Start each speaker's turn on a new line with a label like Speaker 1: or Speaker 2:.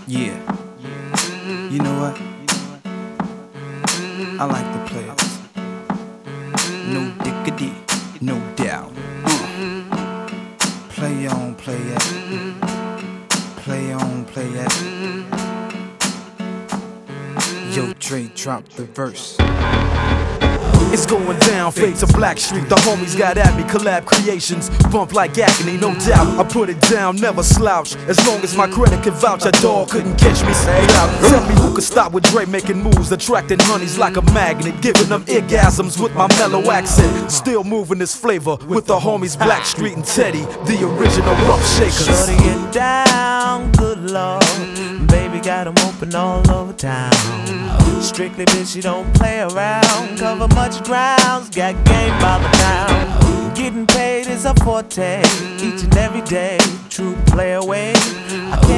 Speaker 1: Yeah, you know what? I like the players. No diggity, no doubt. Play on, play it. Play on, play it. Yo, Dre, drop the verse.
Speaker 2: It's going down, fade to Black Street. The homies got at me, collab creations, bump like agony, no doubt. I put it down, never slouch. As long as my credit can vouch, a dog couldn't catch me. Say out. Tell me who could stop with Dre making moves, attracting honeys like a magnet, giving them orgasms with my mellow accent. Still moving this flavor with the homies Black Street and Teddy, the original rough shakers.
Speaker 3: Shorty get down, good lord. Baby got 'em open all over town. Strictly bitch, you don't play around. Cover much grounds, got game by the pound. Getting paid is a forte, each and every day. True play away.